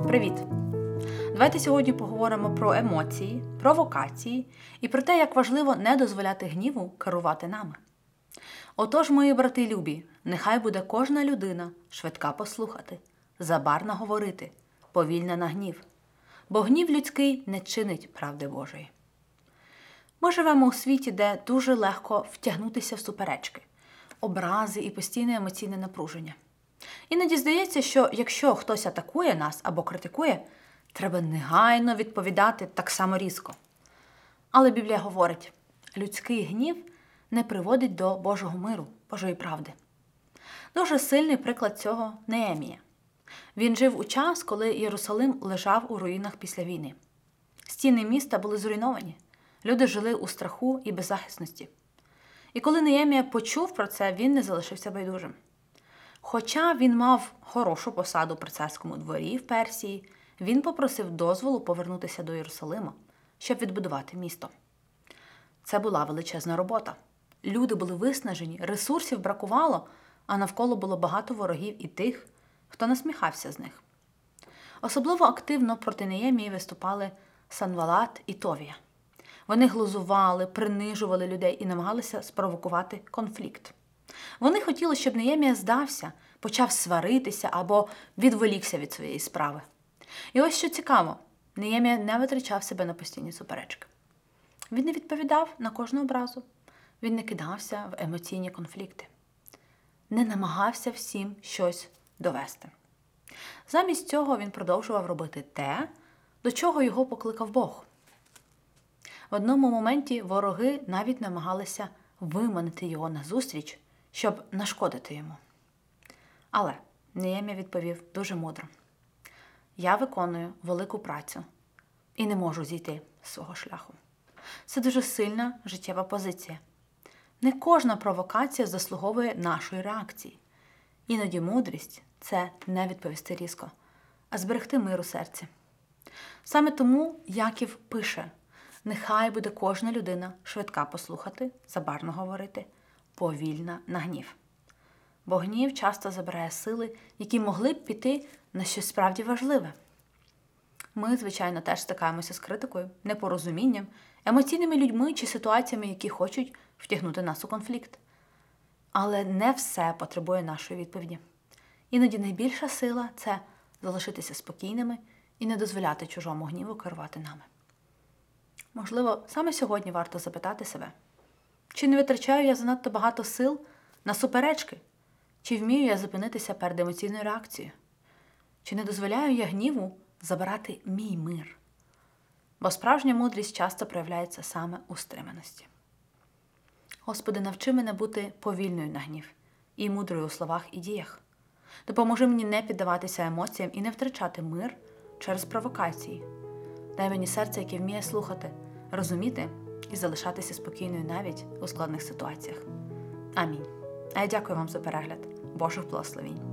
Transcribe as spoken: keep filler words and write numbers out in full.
Привіт! Давайте сьогодні поговоримо про емоції, провокації і про те, як важливо не дозволяти гніву керувати нами. Отож, мої брати любі, нехай буде кожна людина швидка послухати, забарна говорити, повільна на гнів, бо гнів людський не чинить правди Божої. Ми живемо у світі, де дуже легко втягнутися в суперечки, образи і постійне емоційне напруження. Іноді здається, що якщо хтось атакує нас або критикує, треба негайно відповідати так само різко. Але Біблія говорить, людський гнів не приводить до Божого миру, Божої правди. Дуже сильний приклад цього – Неемія. Він жив у час, коли Єрусалим лежав у руїнах після війни. Стіни міста були зруйновані, люди жили у страху і беззахисності. І коли Неемія почув про це, він не залишився байдужим. Хоча він мав хорошу посаду при царському дворі в Персії, він попросив дозволу повернутися до Єрусалима, щоб відбудувати місто. Це була величезна робота. Люди були виснажені, ресурсів бракувало, а навколо було багато ворогів і тих, хто насміхався з них. Особливо активно проти Неємії виступали Санвалат і Товія. Вони глузували, принижували людей і намагалися спровокувати конфлікт. Вони хотіли, щоб Неємія здався, почав сваритися або відволікся від своєї справи. І ось що цікаво, Неємія не витрачав себе на постійні суперечки. Він не відповідав на кожну образу, він не кидався в емоційні конфлікти, не намагався всім щось довести. Замість цього він продовжував робити те, до чого його покликав Бог. В одному моменті вороги навіть намагалися виманити його назустріч, щоб нашкодити йому. Але Неємія відповів дуже мудро. Я виконую велику працю і не можу зійти з свого шляху. Це дуже сильна життєва позиція. Не кожна провокація заслуговує нашої реакції. Іноді мудрість – це не відповісти різко, а зберегти мир у серці. Саме тому Яків пише, нехай буде кожна людина швидка послухати, забарно говорити, повільна на гнів. Бо гнів часто забирає сили, які могли б піти на щось справді важливе. Ми, звичайно, теж стикаємося з критикою, непорозумінням, емоційними людьми чи ситуаціями, які хочуть втягнути нас у конфлікт. Але не все потребує нашої відповіді. Іноді найбільша сила – це залишитися спокійними і не дозволяти чужому гніву керувати нами. Можливо, саме сьогодні варто запитати себе, чи не витрачаю я занадто багато сил на суперечки? Чи вмію я зупинитися перед емоційною реакцією? Чи не дозволяю я гніву забирати мій мир? Бо справжня мудрість часто проявляється саме у стриманості. Господи, навчи мене бути повільною на гнів і мудрою у словах і діях. Допоможи мені не піддаватися емоціям і не втрачати мир через провокації. Дай мені серце, яке вміє слухати, розуміти і залишатися спокійною навіть у складних ситуаціях. Амінь. А я дякую вам за перегляд. Божих благословінь.